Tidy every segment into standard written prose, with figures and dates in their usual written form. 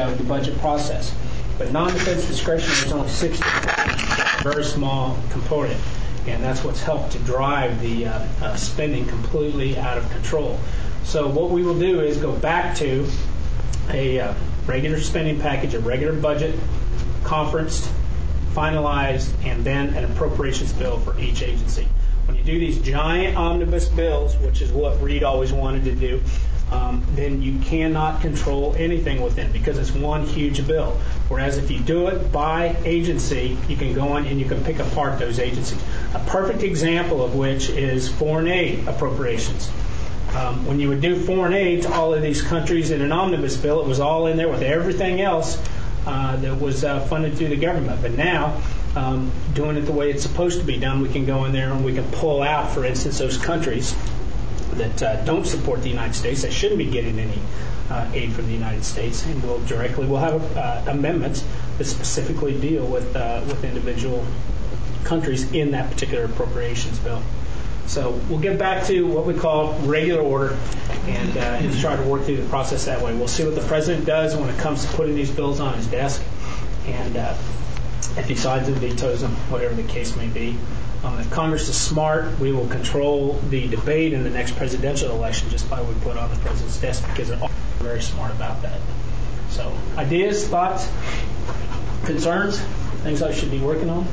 the budget process. But non-defense discretionary is only 60, a very small component, and that's what's helped to drive the spending completely out of control. So what we will do is go back to a regular spending package, a regular budget, conferenced, finalized, and then an appropriations bill for each agency. When you do these giant omnibus bills, which is what Reid always wanted to do, then you cannot control anything within because it's one huge bill. Whereas if you do it by agency, you can go in and you can pick apart those agencies. A perfect example of which is foreign aid appropriations. When you would do foreign aid to all of these countries in an omnibus bill, it was all in there with everything else that was funded through the government. But now, doing it the way it's supposed to be done, we can go in there and we can pull out, for instance, those countries that don't support the United States, that shouldn't be getting any aid from the United States, and we'll have amendments that specifically deal with individual countries in that particular appropriations bill. So we'll get back to what we call regular order and try to work through the process that way. We'll see what the president does when it comes to putting these bills on his desk, and if he signs them, vetoes them, whatever the case may be. If Congress is smart, we will control the debate in the next presidential election just by what we put on the president's desk because they're all very smart about that. So ideas, thoughts, concerns, things I should be working on?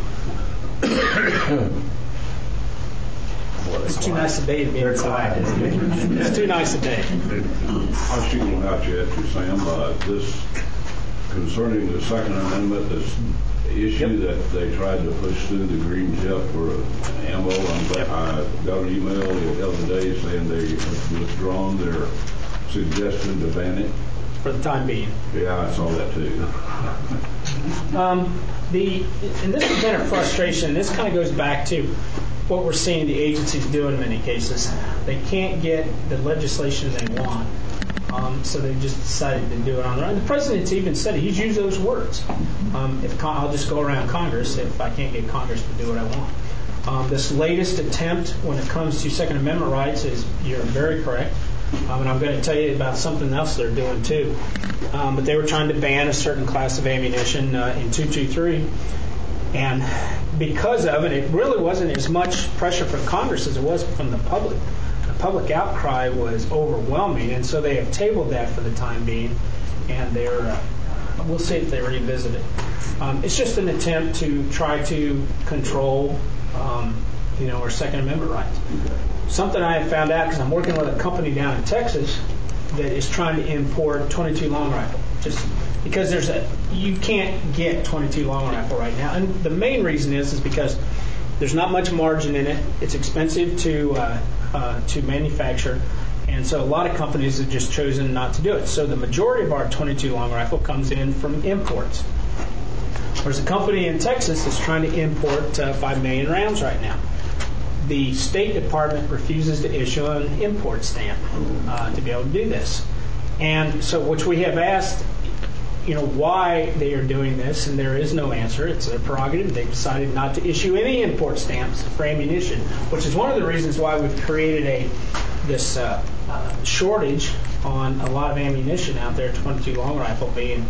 It's too nice a day to be inside. It's too nice a day. I was shooting about you after Sam. This concerning the Second Amendment, this issue that they tried to push through the green chip for ammo. I got an email the other day saying they have withdrawn their suggestion to ban it. For the time being. Yeah, I saw that too. And this has been a frustration. This kind of goes back to what we're seeing the agencies do in many cases. They can't get the legislation they want, so they just decided to do it on their own. The president's even said it. He's used those words. I'll just go around Congress if I can't get Congress to do what I want. This latest attempt when it comes to Second Amendment rights is, you're very correct, and I'm going to tell you about something else they're doing too. But they were trying to ban a certain class of ammunition in 223. And because of it, it really wasn't as much pressure from Congress as it was from the public. The public outcry was overwhelming, and so they have tabled that for the time being, and we'll see if they revisit it. It's just an attempt to try to control, our Second Amendment rights. Something I have found out, because I'm working with a company down in Texas that is trying to import .22 long rifle, just because you can't get .22 long rifle right now, and the main reason is because there's not much margin in it. It's expensive to manufacture, and so a lot of companies have just chosen not to do it. So the majority of our .22 long rifle comes in from imports. There's a company in Texas that's trying to import 5 million rounds right now. The State Department refuses to issue an import stamp to be able to do this, and so which we have asked, why they are doing this, and there is no answer. It's their prerogative. They've decided not to issue any import stamps for ammunition, which is one of the reasons why we've created this shortage on a lot of ammunition out there, .22 long rifle being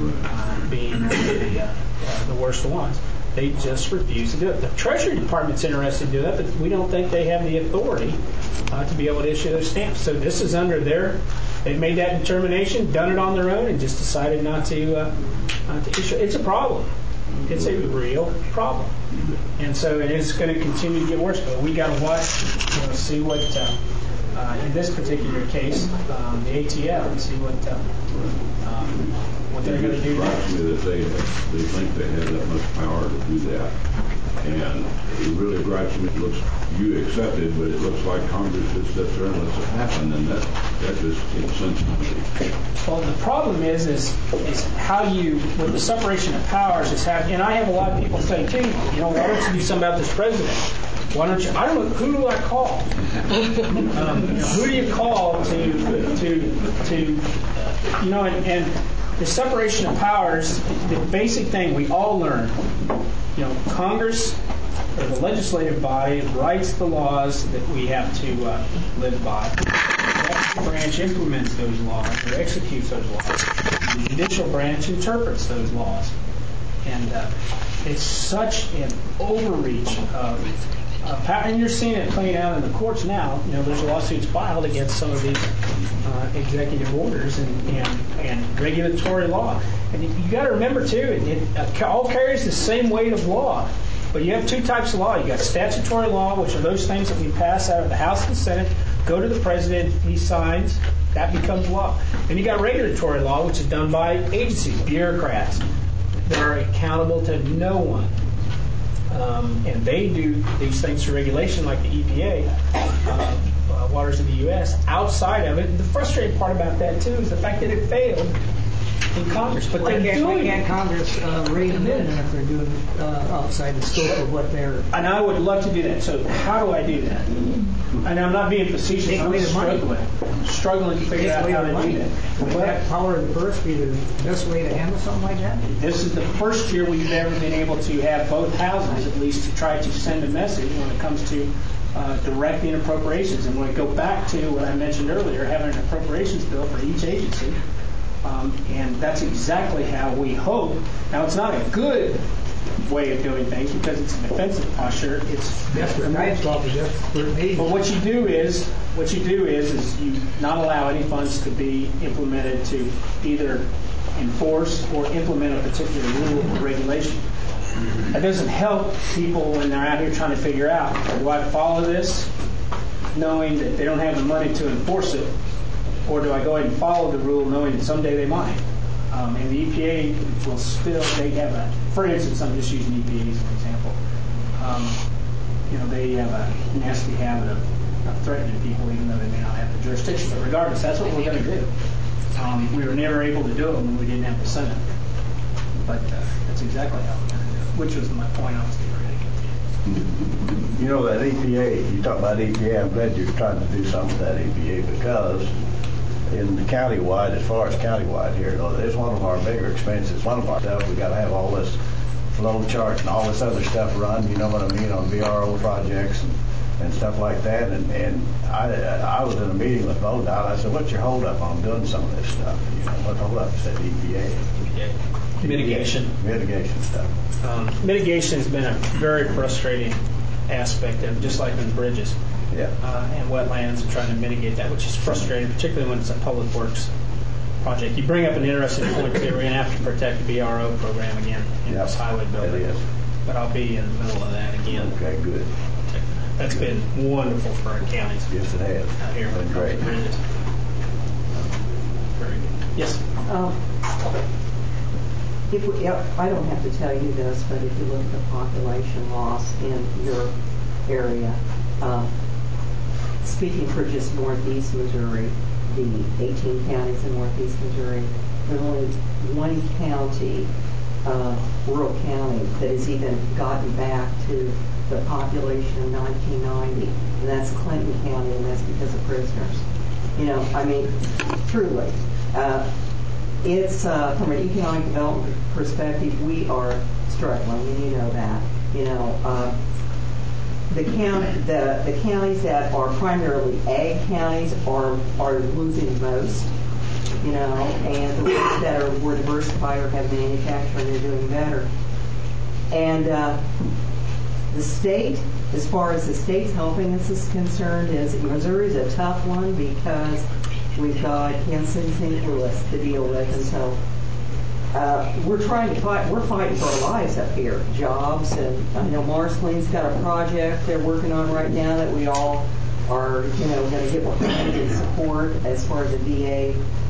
the worst ones. They just refuse to do it. The Treasury Department's interested to do that, but we don't think they have the authority to be able to issue those stamps. So this is under they've made that determination, done it on their own, and just decided not to issue. It's a problem. It's a real problem. And so it is going to continue to get worse. But we got to watch, see what, in this particular case, the ATF, and see what they're going to do. It strikes me that they think they have that much power to do that. And it really gripes me. You accept it, but it looks like Congress just sits there and lets it happen, and that just incenses me. Well, the problem is how with the separation of powers is having, and I have a lot of people say too, why don't you do something about this president? Why don't you? I don't know. Who do I call? Who do you call to and the separation of powers, the basic thing we all learn, Congress or the legislative body writes the laws that we have to live by. The executive branch implements those laws or executes those laws. the judicial branch interprets those laws. And it's such an overreach of power. And you're seeing it playing out in the courts now. There's lawsuits filed against some of these executive orders and regulatory law. And you got to remember, too, it all carries the same weight of law. But you have two types of law. You got statutory law, which are those things that we pass out of the House and the Senate, go to the president, he signs, that becomes law. And you got regulatory law, which is done by agencies, bureaucrats that are accountable to no one. And they do these things through regulation, like the EPA, Waters of the U.S. Outside of it, the frustrating part about that too is the fact that it failed in Congress. But why can't Congress rein them in if they're doing outside the scope of what they're? And I would love to do that. So how do I do that? And I'm not being facetious. I'm struggling to figure out how to do that. Would that power of the purse be the best way to handle something like that? This is the first year we've ever been able to have both houses, at least, to try to send a message when it comes to directing appropriations. And when I go back to what I mentioned earlier, having an appropriations bill for each agency, and that's exactly how we hope. Now, it's not a good way of doing things because it's a defensive posture. It's desperate. But what you do is you not allow any funds to be implemented to either enforce or implement a particular rule or regulation. That doesn't help people when they're out here trying to figure out, do I follow this knowing that they don't have the money to enforce it, or do I go ahead and follow the rule knowing that someday they might? And the EPA will still, they have for instance, I'm just using EPA as an example. They have a nasty habit of threatening people even though they may not have the jurisdiction. But regardless, that's what we're going to do. We were never able to do it when we didn't have the Senate. But that's exactly how we're going to do it, which was my point I was getting ready to get to. That EPA, you talk about EPA, I'm glad you're trying to do something with that EPA because in the countywide, as far as countywide here, it's one of our bigger expenses. One of our stuff, we got to have all this flow chart and all this other stuff run, you know what I mean, on VRO projects and stuff like that. And I was in a meeting with MoDOT. I said, what's your hold up on doing some of this stuff? What hold up? I said EPA. Mitigation stuff. Mitigation has been a very frustrating aspect of just like in bridges and wetlands and trying to mitigate that, which is frustrating, particularly when it's a public works project. You bring up an interesting point too. We're going to have to protect the BRO program again in this highway bill. But I'll be in the middle of that again. Okay, good. That's been wonderful for our counties. Yes, it has. Out here. Been great. Very good. Yes. I don't have to tell you this, but if you look at the population loss in your area, speaking for just northeast Missouri, the 18 counties in northeast Missouri, there's only one county, rural county, that has even gotten back to the population of 1990, and that's Clinton County, and that's because of prisoners. Truly. It's from an economic development perspective, we are struggling, and you know that. The counties that are primarily ag counties are losing most, and the ones that are more diversified or have manufacturing are doing better. And the state, as far as the state's helping us is concerned, is Missouri's a tough one because we've got Kansas and St. Louis to deal with, and so we're fighting for our lives up here, jobs, and I know Marceline's got a project they're working on right now that we all are, going to get behind and support as far as the VA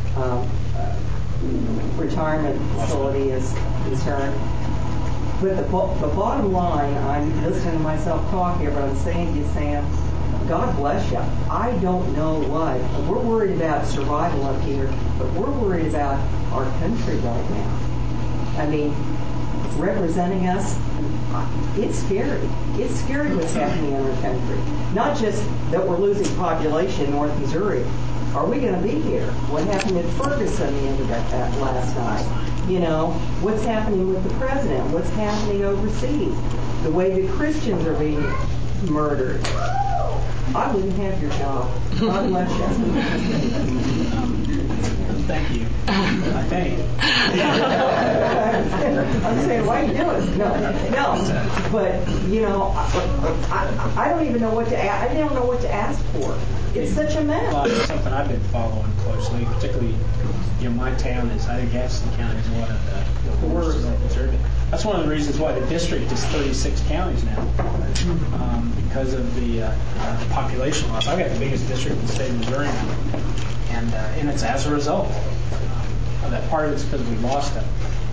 retirement facility is concerned. But the bottom line, I'm listening to myself talk here, but I'm saying to you, Sam, God bless you. I don't know what. We're worried about survival up here, but we're worried about our country right now. Representing us, it's scary. It's scary what's happening in our country. Not just that we're losing population in North Missouri. Are we going to be here? What happened in Ferguson the end of that last night? What's happening with the president? What's happening overseas? The way that Christians are being murdered. I wouldn't have your job. God bless you. Thank you. I think. I'm saying, why are you doing it? No. But, you know, I don't even know what to ask. I don't know what to ask for. It's such a mess. Well, it's something I've been following closely, particularly, you know, my town is, I think Gaston County is one of the worst conservative. That's one of the reasons why the district is 36 counties now, because of the population loss. I've got the biggest district in the state of Missouri now, and it's as a result of that. Part of it's because we lost a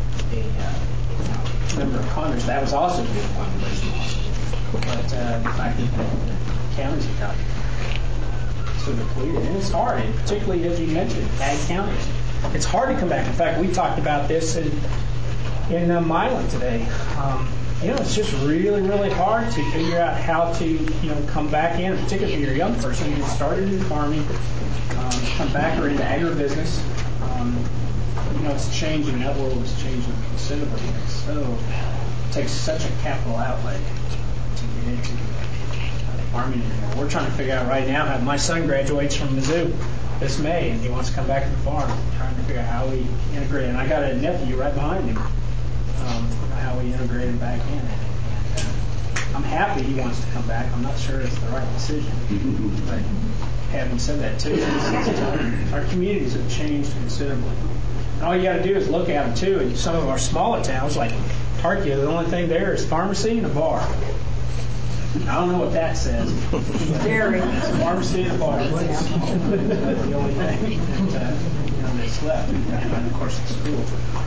number of condos. That was also due to population loss. But the fact that the counties have gotten so depleted, and it's hard, and particularly as you mentioned, ag counties. It's hard to come back. In fact, we talked about this in Milan today. You know, it's just really, really hard to figure out how to, you know, come back in, particularly if you're a young person who started in farming, come back or into agribusiness. You know, it's changing. That world is changing considerably. It takes such a capital outlay to get into farming anymore. We're trying to figure out right now how my son graduates from Mizzou this May, and he wants to come back to the farm. Trying to figure out how we integrate. And I got a nephew right behind him. How we integrate him back in. And I'm happy he wants to come back. I'm not sure it's the right decision. But having said that, too, our communities have changed considerably. And all you got to do is look at them, too. In some of our smaller towns, like Tarkia, the only thing there is pharmacy and a bar. I don't know what that says. Dairy. Pharmacy and a bar. That's the only thing that's left. And, of course, the school.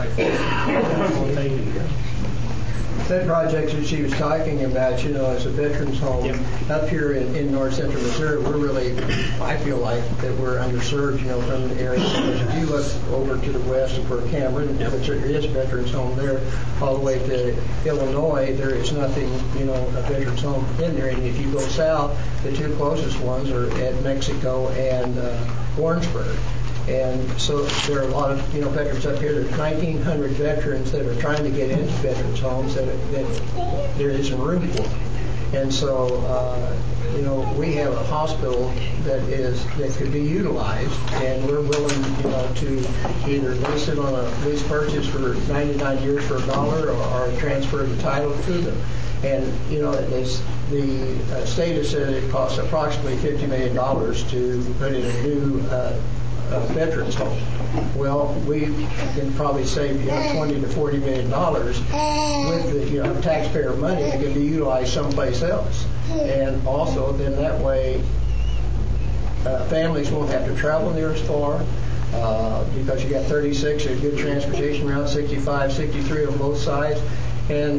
That project that she was talking about, you know, as a veterans home up here in north central Missouri, we're really, I feel like that we're underserved, you know, from the area. If you look over to the west of Fort Cameron, there is a veterans home there. All the way to Illinois, there is nothing, you know, a veterans home in there. And if you go south, the two closest ones are at Mexico and Warrensburg. And so there are a lot of, you know, veterans up here. There's 1,900 veterans that are trying to get into veterans homes that there isn't room for. And so, you know, we have a hospital that could be utilized, and we're willing, you know, to either lease it on a lease purchase for 99 years for $1 or transfer the title to them. And, you know, the state has said it costs approximately $50 million to put in a new veterans home. Well, we can probably save, you know, $20 to $40 million with the, you know, taxpayer money that can be utilized someplace else. And also, then that way, families won't have to travel near as far because you got 36, there's good transportation around 65, 63 on both sides, and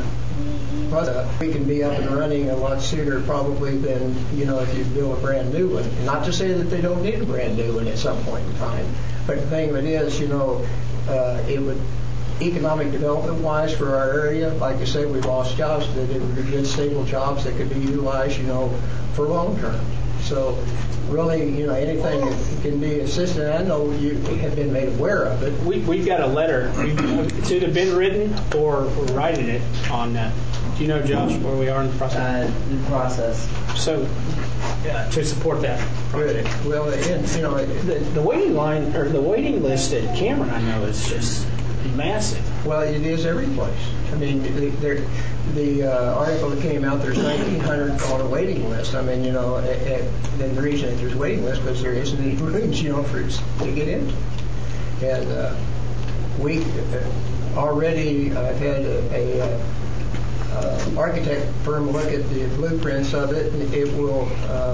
we can be up and running a lot sooner probably than, you know, if you build a brand new one. And not to say that they don't need a brand new one at some point in time, but the thing of it is, you know, it would, economic development wise for our area, like I said, we lost jobs that were good stable jobs that could be utilized, you know, for long term. So really, you know, anything that can be assisted. I know you have been made aware of it. We've got a letter. It's either been written or we're writing it on that. Do you know, Josh, where we are in the process? In process. So, to support that project. Well, you know, the waiting line or the waiting list at Cameron, I know, is just massive. Well, it is every place. I mean, the article that came out, there's 1,900 on a waiting list. I mean, you know, and the reason that there's a waiting list because there isn't any rooms, you know, to get into. And we already had a architect firm look at the blueprints of it, and it will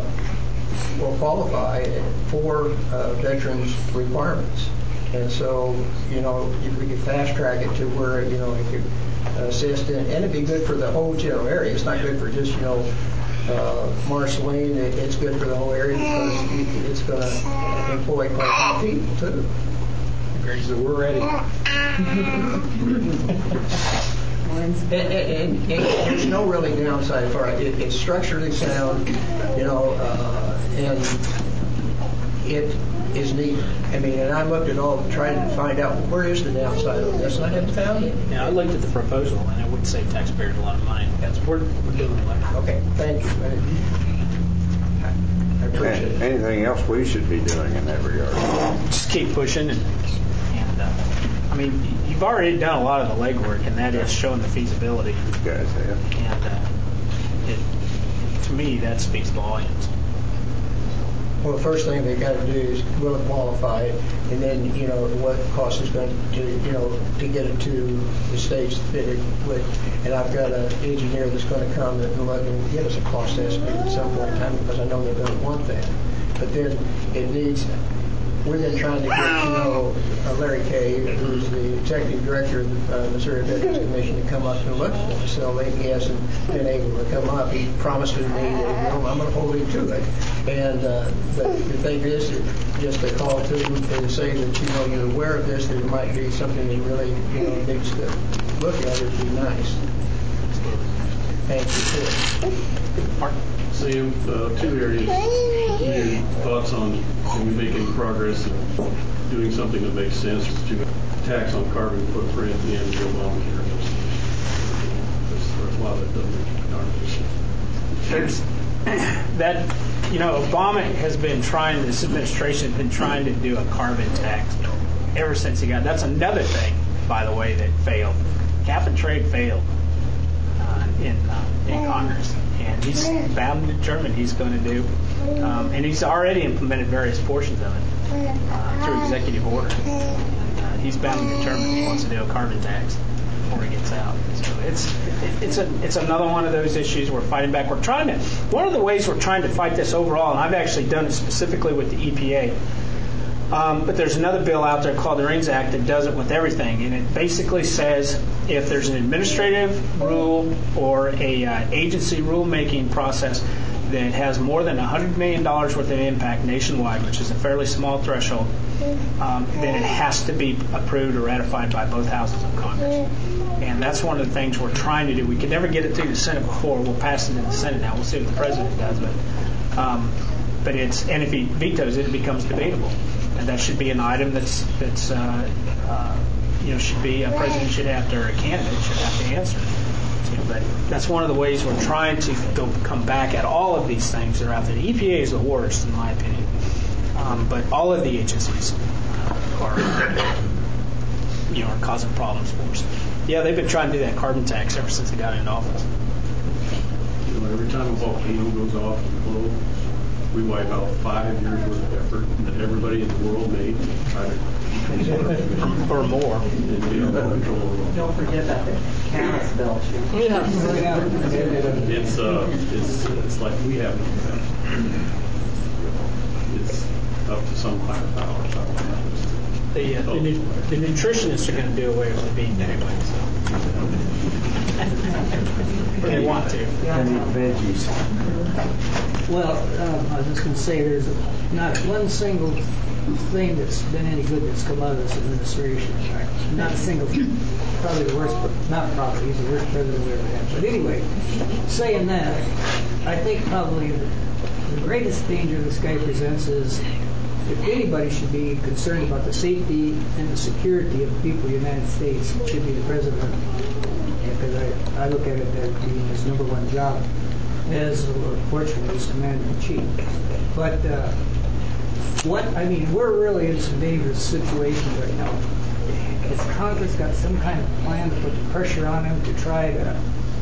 qualify for veterans requirements. And so, you know, if we could fast track it to where, you know, it could assist, and it'd be good for the whole general area. It's not good for just, you know, Marceline. It's good for the whole area because it's going to employ quite a few people too. Great, so we're ready. And there's no really downside for it. It's structurally sound, you know, and it is neat. I mean, and I looked at all, trying to find out where is the downside of this, and I haven't found it. Yeah, I looked at the proposal, and it would save taxpayers a lot of money. We're doing it. Okay, thank you. I appreciate it. Anything else we should be doing in that regard? Just keep pushing, and I mean, you've already done a lot of the legwork, and that is showing the feasibility. You guys have. And to me, that speaks volumes. Well, the first thing they got to do is will it qualify it, and then what cost is going to get it to the stage that it would. And I've got an engineer that's going to come and look and give us a cost estimate at some point in time, because I know they're going to want that. But then it needs. We've been trying to get Larry Kay, who's the executive director of the Missouri Veterans Commission, to come up and look at the facility. He hasn't been able to come up. He promised me that I'm going to hold him to it. And but the thing is, just a call to him to say that you're aware of this, that it might be something that really needs to look at. It'd be nice. Thank you. Mark? Sam, two areas. Your thoughts on can we make any progress in doing something that makes sense to tax on carbon footprint and the Obamacare? There's a lot that doesn't make darn There's that, Obama has been trying, this administration has been trying to do a carbon tax ever since he got. That's another thing, by the way, that failed. Cap and trade failed in Congress. And he's bound and determined he's going to do, and he's already implemented various portions of it through executive order. And he's bound and determined he wants to do a carbon tax before he gets out. So it's another one of those issues we're fighting back. One of the ways we're trying to fight this overall, and I've actually done it specifically with the EPA. But there's another bill out there called the RINGS Act that does it with everything, and it basically says if there's an administrative rule or a agency rulemaking process that has more than $100 million worth of impact nationwide, which is a fairly small threshold, then it has to be approved or ratified by both houses of Congress. And that's one of the things we're trying to do. We could never get it through the Senate before. We'll pass it in the Senate now. We'll see what the president does, but and if he vetoes it, it becomes debatable. And that should be an item that's should be a president should have to, or a candidate should have to answer. But that's one of the ways we're trying to come back at all of these things that are out there. The EPA is the worst, in my opinion. But all of the agencies are causing problems for us. Yeah, they've been trying to do that carbon tax ever since they got into office. Every time a volcano goes off in the globe, we wipe out 5 years worth of effort that everybody in the world made to try to or more. And we have no control over it. Don't forget about the callus belch. It's like we have no effect. It's up to some higher power. The nutritionists are going to do away with the bean anyway. So. They want to. And eat veggies. Well, I was just going to say there's not one single thing that's been any good that's come out of this administration. Right? Not a single thing. Probably the worst, not probably, he's the worst president we ever had. But anyway, saying that, I think probably the greatest danger this guy presents is if anybody should be concerned about the safety and the security of the people of the United States, it should be the president. Because I look at it as being his number one job as, fortunately, as commander-in-chief. But we're really in some dangerous situations right now. Has Congress got some kind of plan to put the pressure on him to try to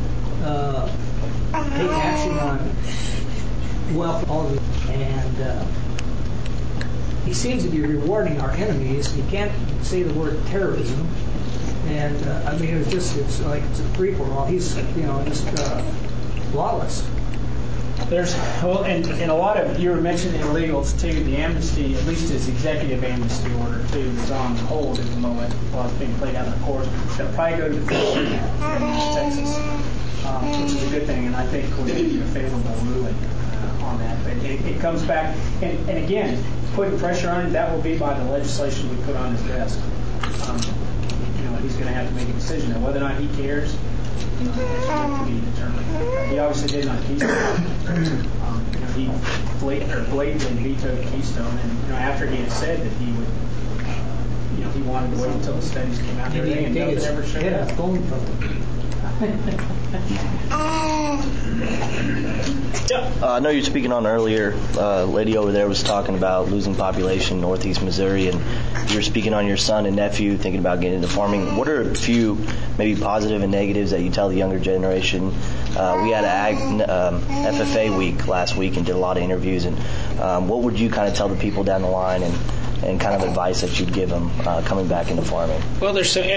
take action on wealth policy? And he seems to be rewarding our enemies. You can't say the word terrorism. And it's like it's a free for all. He's just lawless. And a lot of, you were mentioning illegals too. The amnesty, at least his executive amnesty order too, is on hold at the moment while it's being played out in the courts. It'll probably go to the Fifth Circuit in Texas, which is a good thing, and I think we're going to get a favorable ruling on that. But it comes back, and again, putting pressure on it, that will be by the legislation we put on his desk. He's going to have to make a decision. Now, whether or not he cares, to be determined. He obviously did on Keystone. He blatantly vetoed Keystone, and after he had said that he would, he wanted to wait until the studies came out. And nothing ever showed up. Phone from him. I know you were speaking on earlier. Lady over there was talking about losing population in Northeast Missouri, and you were speaking on your son and nephew thinking about getting into farming. What are a few maybe positive and negatives that you tell the younger generation? We had an FFA week last week and did a lot of interviews. And what would you kind of tell the people down the line and kind of advice that you'd give them coming back into farming? Well,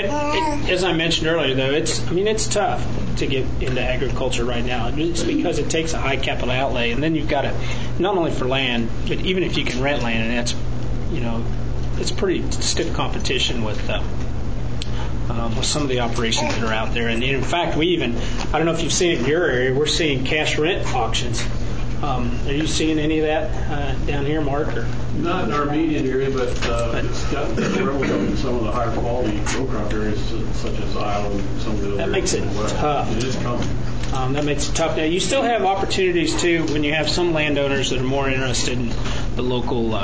as I mentioned earlier, though, it's tough to get into agriculture right now. It's because it takes a high capital outlay, and then you've got to, not only for land, but even if you can rent land, and that's, it's pretty stiff competition with some of the operations that are out there. And in fact, I don't know if you've seen it in your area, we're seeing cash rent auctions. Are you seeing any of that down here, Mark? Or? Not in our immediate area, but it's gotten prevalent in some of the higher quality row crop areas, such as Iowa and some of the other. That makes it tough. It is coming. That makes it tough. Now, you still have opportunities, too, when you have some landowners that are more interested in the local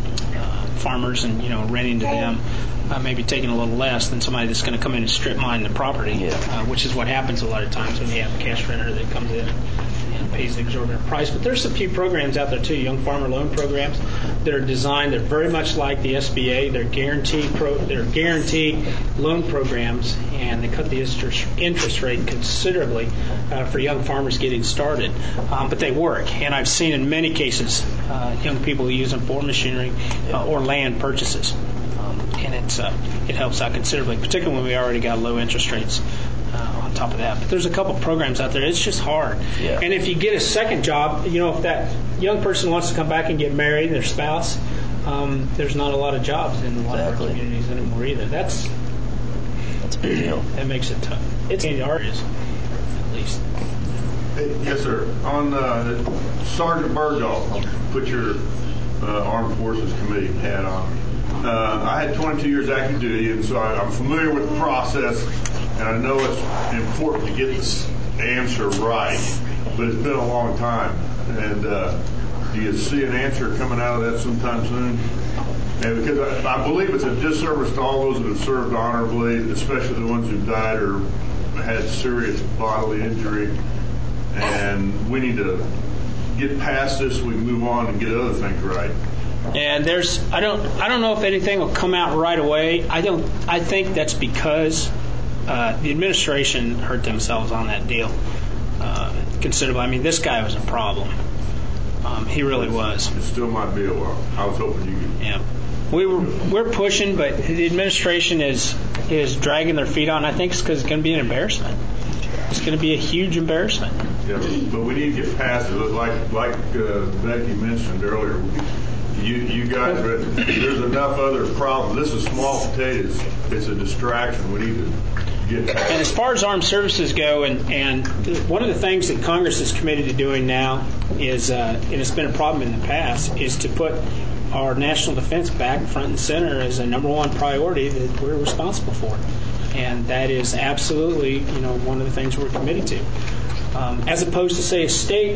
farmers and, renting to them, maybe taking a little less than somebody that's going to come in and strip mine the property, which is what happens a lot of times when you have a cash renter that comes in and pays an exorbitant price. But there's a few programs out there, too, young farmer loan programs that are designed. They're very much like the SBA. They're guaranteed loan programs, and they cut the interest rate considerably for young farmers getting started. But they work, and I've seen in many cases young people use them for machinery or land purchases. And it helps out considerably, particularly when we already got low interest rates on top of that. But there's a couple programs out there. It's just hard. Yeah. And if you get a second job, if that young person wants to come back and get married, their spouse, there's not a lot of jobs in a lot of our communities anymore either. That's a big deal. That makes it tough. It's in the areas, at least. Yes, sir. On Sergeant Bergdahl, I'll put your Armed Forces Committee hat on. I had 22 years active duty, and so I'm familiar with the process, and I know it's important to get this answer right, but it's been a long time. And do you see an answer coming out of that sometime soon? And because I believe it's a disservice to all those that have served honorably, especially the ones who died or had serious bodily injury, and we need to get past this so we can move on and get other things right. And I don't know if anything will come out right away. I think that's because the administration hurt themselves on that deal considerably. I mean, this guy was a problem. He really was. It still might be a while. I was hoping you could. Yeah. We're pushing, but the administration is dragging their feet on. I think it's because it's going to be an embarrassment. It's going to be a huge embarrassment. Yeah, but we need to get past it. Like Becky mentioned earlier, you guys, there's enough other problems. This is small potatoes. It's a distraction. We need to get past it. And as far as armed services go, and one of the things that Congress is committed to doing now is, and it's been a problem in the past, is to put our national defense back front and center as a number one priority that we're responsible for. And that is absolutely, one of the things we're committed to. As opposed to, say, a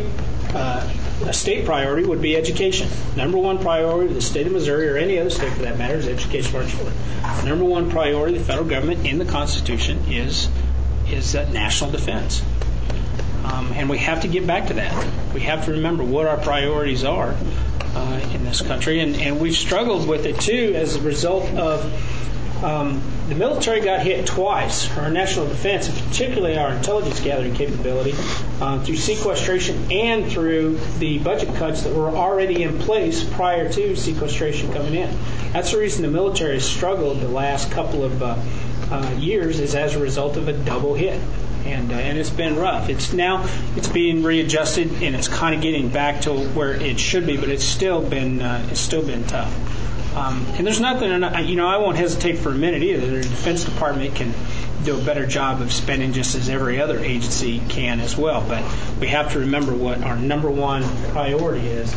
state priority would be education. Number one priority of the state of Missouri, or any other state for that matter, is education for our children. Number one priority of the federal government in the Constitution is national defense. And we have to get back to that. We have to remember what our priorities are in this country. And we've struggled with it, too, as a result of the military got hit twice, our national defense, and particularly our intelligence gathering capability, through sequestration and through the budget cuts that were already in place prior to sequestration coming in. That's the reason the military has struggled the last couple of years, is as a result of a double hit. And it's been rough. It's being readjusted, and it's kind of getting back to where it should be, but it's still been tough. And there's nothing, I won't hesitate for a minute either. The Defense Department can do a better job of spending just as every other agency can as well. But we have to remember what our number one priority is.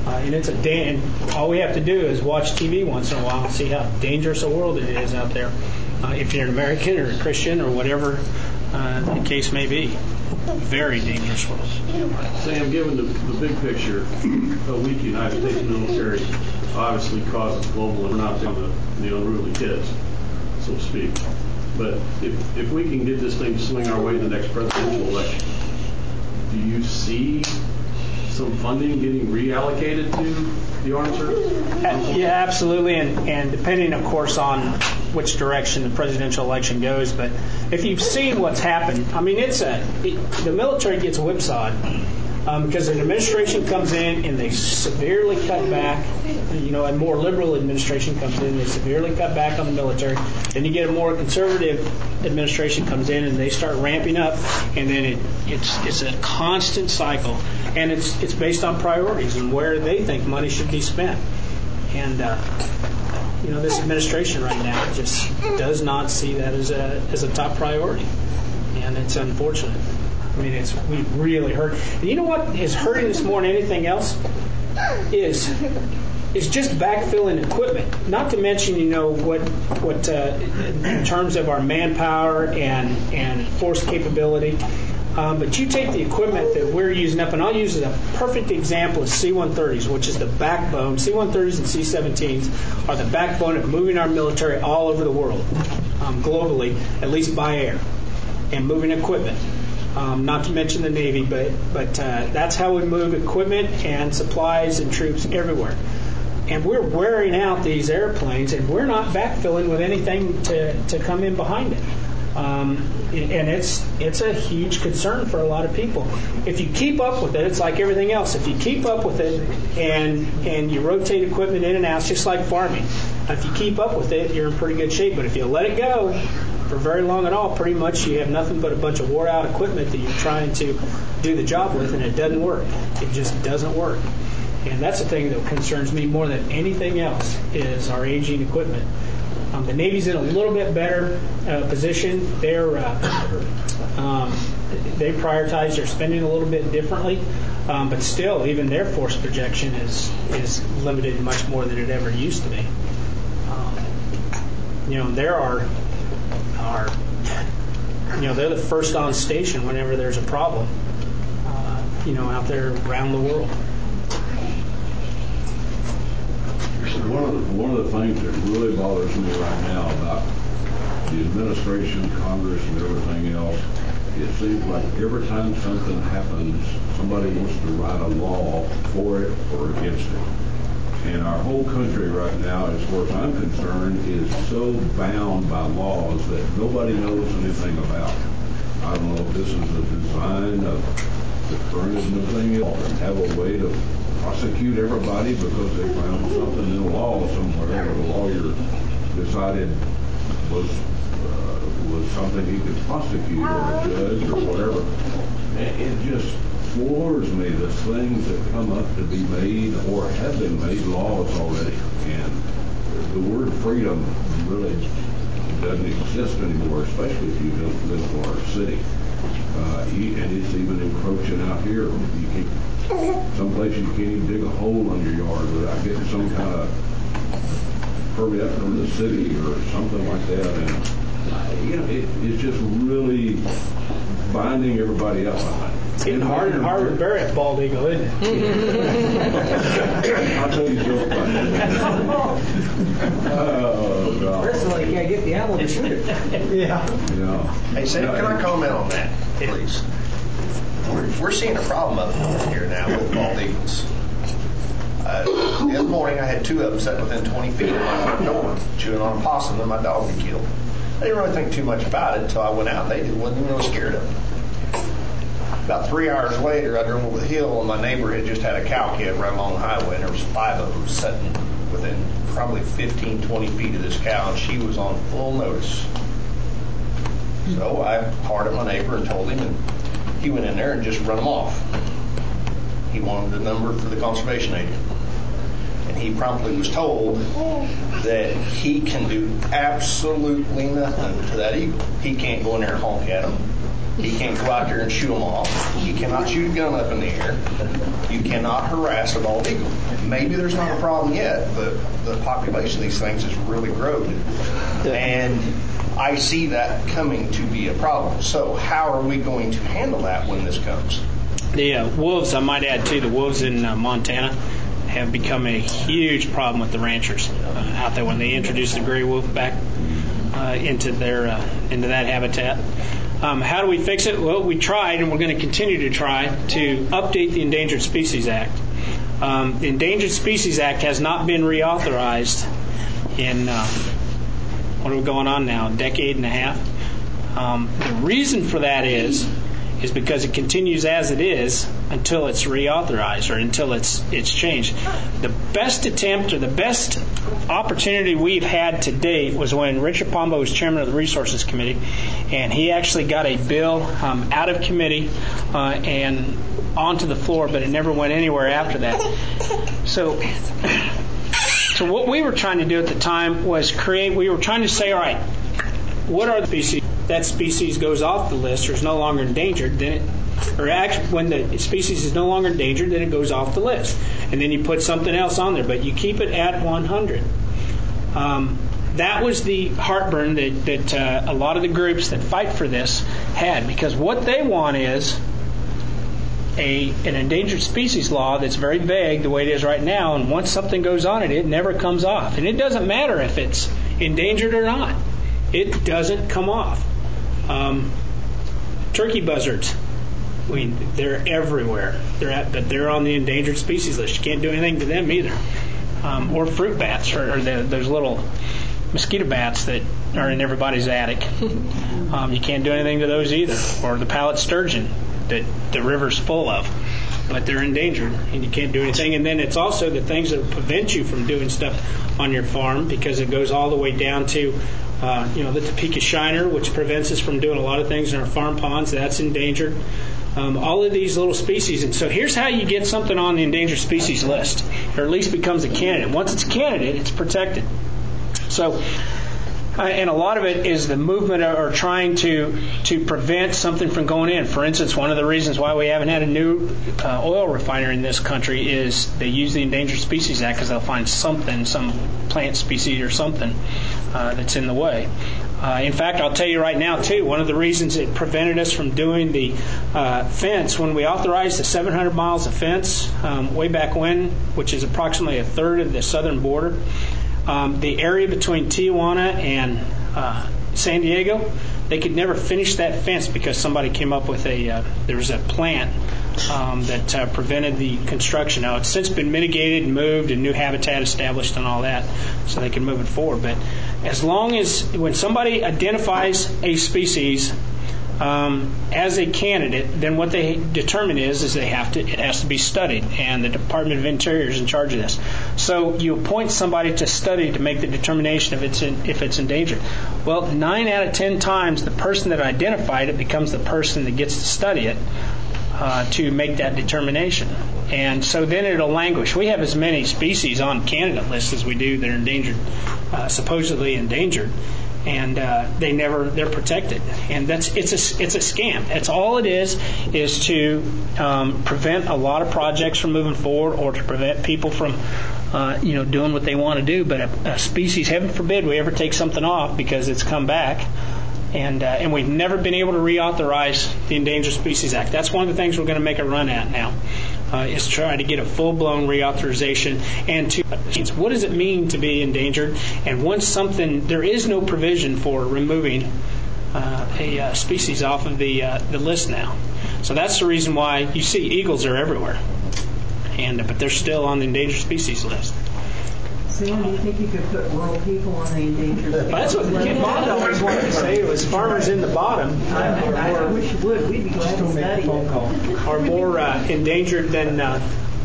And all we have to do is watch TV once in a while and see how dangerous a world it is out there. If you're an American or a Christian or whatever the case may be. Very dangerous world. Sam, given the big picture, a weak United States military obviously causes global, we're not doing the unruly kids, so to speak. But if we can get this thing to swing our way in the next presidential election, do you see some funding getting reallocated to the armed services? Yeah, absolutely, and depending, of course, on which direction the presidential election goes. But if you've seen what's happened, I mean, the military gets whipsawed because an administration comes in and they severely cut back. A more liberal administration comes in, they severely cut back on the military. Then you get a more conservative administration comes in and they start ramping up, and then it's a constant cycle, and it's based on priorities and where they think money should be spent. And this administration right now just does not see that as a top priority, and it's unfortunate. I mean, we really hurt. And you know what is hurting us more than anything else is just backfilling equipment. Not to mention, what in terms of our manpower and force capability. But you take the equipment that we're using up, and I'll use a perfect example of C-130s, which is the backbone. C-130s and C-17s are the backbone of moving our military all over the world, globally, at least by air, and moving equipment. Not to mention the Navy, but that's how we move equipment and supplies and troops everywhere. And we're wearing out these airplanes, and we're not backfilling with anything to come in behind it. And it's a huge concern for a lot of people. If you keep up with it, it's like everything else. If you keep up with it and you rotate equipment in and out, it's just like farming. If you keep up with it, you're in pretty good shape. But if you let it go for very long at all, pretty much you have nothing but a bunch of wore out equipment that you're trying to do the job with, and it doesn't work. It just doesn't work. And that's the thing that concerns me more than anything else is our aging equipment. The Navy's in a little bit better position. They prioritize their spending a little bit differently, but still, even their force projection is limited much more than it ever used to be. They're the first on station whenever there's a problem, out there around the world. One of the things that really bothers me right now about the administration, Congress, and everything else, it seems like every time something happens, somebody wants to write a law for it or against it. And our whole country right now, as far as I'm concerned, is so bound by laws that nobody knows anything about. I don't know if this is a design of the current administration and have a way to prosecute everybody because they found something in law somewhere that a lawyer decided was something he could prosecute, or a judge or whatever. And it just floors me, the things that come up to be made or have been made laws already. And the word freedom really doesn't exist anymore, especially if you don't live in a large city. And it's even encroaching out here. Some places you can't even dig a hole in your yard without getting some kind of permit from the city or something like that. And it's just really binding everybody up behind it. It's getting harder and harder to bury a bald eagle, isn't it? I'll tell you a joke about that. Oh, God. Personally, you can't get the animal to shoot it. Yeah. Hey, Sam, can I comment on that, please? We're seeing a problem up north here now with bald eagles. The other morning, I had two of them sitting within 20 feet of my front door, chewing on a possum that my dog had killed. I didn't really think too much about it until I went out. They wasn't really scared of it. About 3 hours later, I drove over the hill, and my neighbor had just had a cow kid right along the highway, and there was 5 of them sitting within probably 15, 20 feet of this cow, and she was on full notice. So I hollered at my neighbor and told him, and he went in there and just run them off. He wanted the number for the conservation agent. And he promptly was told that he can do absolutely nothing to that eagle. He can't go in there and honk at him. He can't go out there and shoo them off. He cannot shoot a gun up in the air. You cannot harass a bald eagle. Maybe there's not a problem yet, but the population of these things has really grown. And I see that coming to be a problem. So how are we going to handle that when this comes? The wolves, I might add too, the wolves in Montana have become a huge problem with the ranchers out there. When they introduced the gray wolf back into that habitat. How do we fix it? Well, we tried, and we're going to continue to try to update the Endangered Species Act. The Endangered Species Act has not been reauthorized in what are we going on now? A decade and a half. The reason for that is because it continues as it is until it's reauthorized or until it's changed. The best attempt or the best opportunity we've had to date was when Richard Pombo was chairman of the Resources Committee, and he actually got a bill out of committee and onto the floor, but it never went anywhere after that. So what we were trying to do at the time was we were trying to say, all right, what are the species? That species goes off the list or is no longer endangered, when the species is no longer endangered, then it goes off the list. And then you put something else on there, but you keep it at 100. That was the heartburn that a lot of the groups that fight for this had, because what they want is an endangered species law that's very vague the way it is right now, and once something goes on it never comes off. And it doesn't matter if it's endangered or not. It doesn't come off. Turkey buzzards, they're everywhere. But they're on the endangered species list. You can't do anything to them either. Or fruit bats, or those little mosquito bats that are in everybody's attic. You can't do anything to those either. Or the pallet sturgeon that the river's full of. But they're endangered, and you can't do anything. And then it's also the things that prevent you from doing stuff on your farm, because it goes all the way down to the Topeka shiner, which prevents us from doing a lot of things in our farm ponds. That's endangered. All of these little species. And so here's how you get something on the endangered species list, or at least becomes a candidate. Once it's a candidate, it's protected. So, and a lot of it is the movement or trying to prevent something from going in. For instance, one of the reasons why we haven't had a new oil refinery in this country is they use the Endangered Species Act because they'll find something, some plant species or something that's in the way. In fact, I'll tell you right now, too, one of the reasons it prevented us from doing the fence, when we authorized the 700 miles of fence way back when, which is approximately a third of the southern border, the area between Tijuana and San Diego, they could never finish that fence because somebody came up with there was a plant that prevented the construction. Now, it's since been mitigated and moved and new habitat established and all that, so they can move it forward. But as long as, when somebody identifies a species as a candidate, then what they determine is it has to be studied, and the Department of Interior is in charge of this. So you appoint somebody to study to make the determination if it's endangered. Well, 9 out of 10 times the person that identified it becomes the person that gets to study it to make that determination. And so then it'll languish. We have as many species on candidate lists as we do that are endangered, supposedly endangered. And they're protected, and it's a scam. That's all it is to prevent a lot of projects from moving forward, or to prevent people from doing what they want to do. But a species, heaven forbid, we ever take something off because it's come back, and we've never been able to reauthorize the Endangered Species Act. That's one of the things we're going to make a run at now. Is try to get a full-blown reauthorization, and what does it mean to be endangered? And once there is no provision for removing a species off of the list now. So that's the reason why you see eagles are everywhere, but they're still on the endangered species list. Sam, do you think you could put rural people on the endangered species? That's what Ken Bond always wanted to say. It was farmers in the bottom. I wish you would. We'd be glad to study it. Are more endangered than the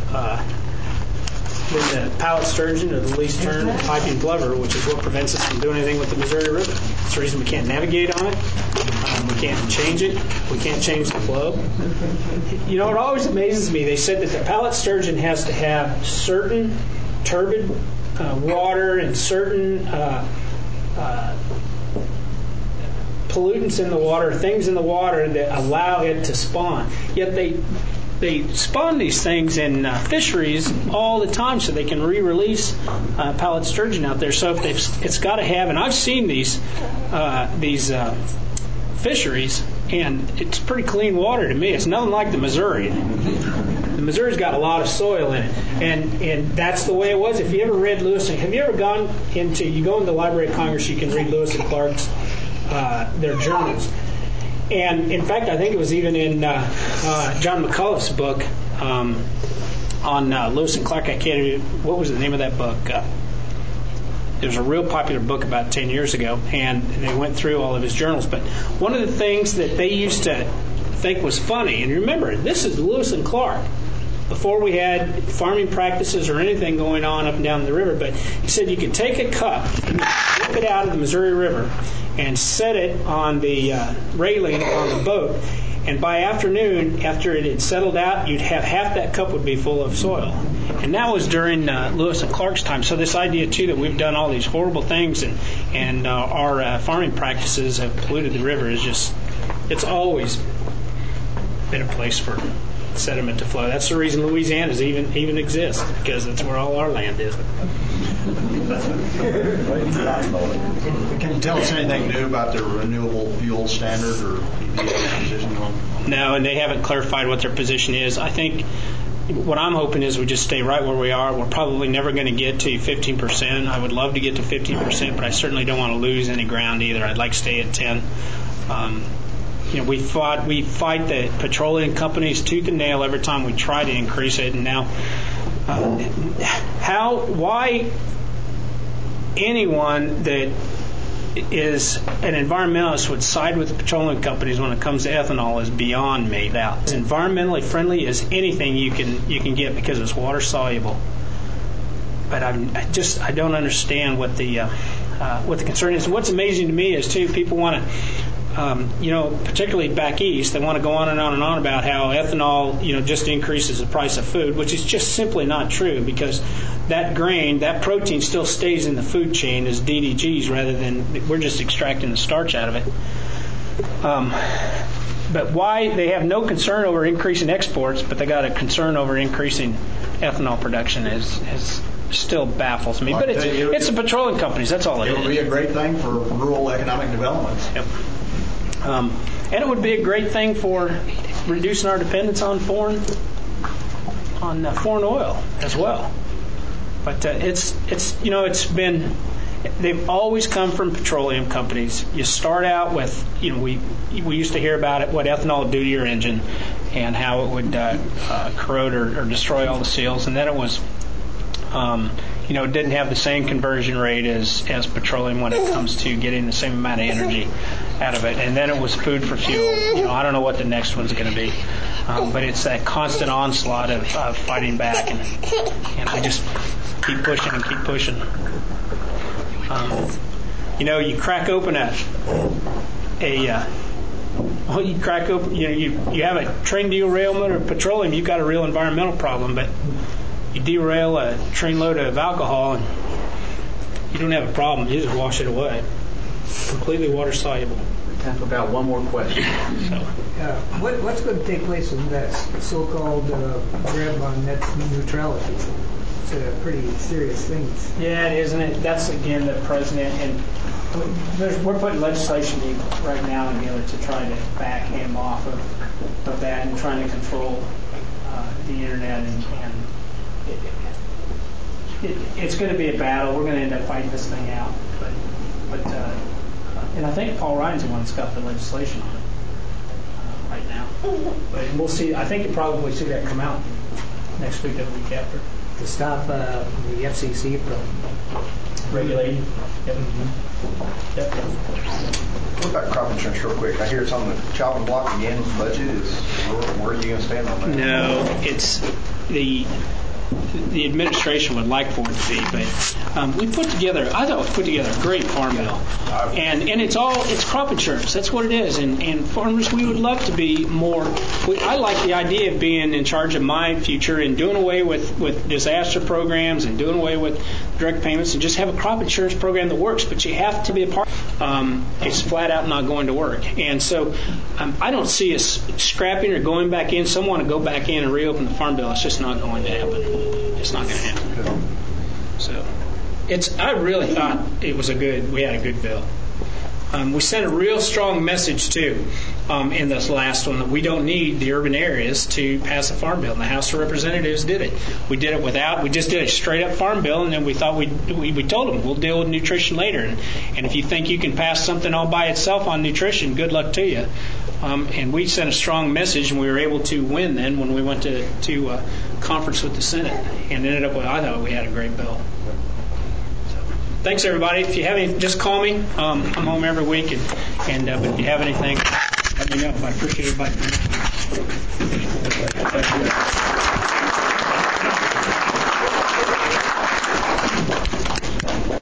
pallet sturgeon or the least tern or the piping plover, which is what prevents us from doing anything with the Missouri River. It's the reason we can't navigate on it. We can't change it. We can't change the flow. It always amazes me. They said that the pallet sturgeon has to have certain turbid water and certain pollutants in the water, things in the water that allow it to spawn. Yet they spawn these things in fisheries all the time, so they can re-release pallet sturgeon out there. So it's got to have, and I've seen these fisheries, and it's pretty clean water to me. It's nothing like the Missouri. The Missouri's got a lot of soil in it, and that's the way it was. If you ever read Lewis, have you ever gone into? You go in the Library of Congress, you can read Lewis and Clark's their journals, and in fact, I think it was even in John McCullough's book on Lewis and Clark. I can't even. What was the name of that book? It was a real popular book about 10 years ago, and they went through all of his journals. But one of the things that they used to think was funny, and remember, this is Lewis and Clark, before we had farming practices or anything going on up and down the river, but he said you could take a cup, dip it out of the Missouri River, and set it on the railing on the boat, and by afternoon, after it had settled out, you'd have half that cup would be full of soil. And that was during Lewis and Clark's time. So this idea, too, that we've done all these horrible things and our farming practices have polluted the river is just, it's always been a place for sediment to flow. That's the reason Louisiana even exists, because that's where all our land is. Can you tell us anything new about the renewable fuel standard or EPA's position on? No, and they haven't clarified what their position is. I think what I'm hoping is we just stay right where we are. We're probably never going to get to 15%. I would love to get to 15%, but I certainly don't want to lose any ground either. I'd like to stay at 10. We fight the petroleum companies tooth and nail every time we try to increase it, and now why anyone that is an environmentalist would side with the petroleum companies when it comes to ethanol is beyond me. Now, it's environmentally friendly as anything you can get because it's water soluble. But I don't understand what the concern is. What's amazing to me is too, people want to. Particularly back east, they want to go on and on and on about how ethanol, just increases the price of food, which is just simply not true, because that grain, that protein still stays in the food chain as DDGs rather than we're just extracting the starch out of it. But why they have no concern over increasing exports, but they got a concern over increasing ethanol production is still baffles me. But it's the petroleum companies. That's all it is. It would be a great thing for rural economic development. Yep. And it would be a great thing for reducing our dependence on foreign oil as well. But it's been, they've always come from petroleum companies. You start out with, we used to hear about it, what ethanol would do to your engine and how it would corrode or destroy all the seals, and then it was it didn't have the same conversion rate as petroleum when it comes to getting the same amount of energy out of it. And then it was food for fuel. I don't know what the next one's going to be. But it's that constant onslaught of fighting back. And I just keep pushing and keep pushing. You crack open you have a train derailment or petroleum, you've got a real environmental problem. But you derail a train load of alcohol and you don't have a problem. You just wash it away. Completely water soluble. Time for about one more question. What's going to take place in that so-called grab on net neutrality? It's a pretty serious thing. Yeah, it isn't it? That's again the president, and we're putting legislation right now together to try to back him off of that and trying to control the internet and it's going to be a battle. We're going to end up fighting this thing out, but and I think Paul Ryan's the one that's got the legislation on it right now. But we'll see. I think you'll probably see that come out next week or the week after. To stop the FCC from regulating. Yep. Yep. What about crop insurance real quick? I hear it's on the chopping block again. Budget is where are you going to stand on that? No, it's the administration would like for it to be, but we put together a great farm bill, and it's crop insurance. That's what it is, and farmers, we would love to be more. I like the idea of being in charge of my future and doing away with disaster programs and doing away with direct payments and just have a crop insurance program that works. But you have to be a part. It's flat out not going to work, and so I don't see us scrapping or going back in. Some want to go back in and reopen the farm bill. It's just not going to happen. It's not going to happen. So, I really thought we had a good bill. We sent a real strong message too. in this last one that we don't need the urban areas to pass a farm bill, and the House of Representatives did it. We did it without. We just did a straight up farm bill, and then we thought we told them we'll deal with nutrition later. And if you think you can pass something all by itself on nutrition, good luck to you. And we sent a strong message, and we were able to win then when we went to conference with the Senate, and ended up with, I thought we had a great bill. Thanks, everybody. If you have any, just call me. I'm home every week, but if you have anything, let me know. I appreciate everybody.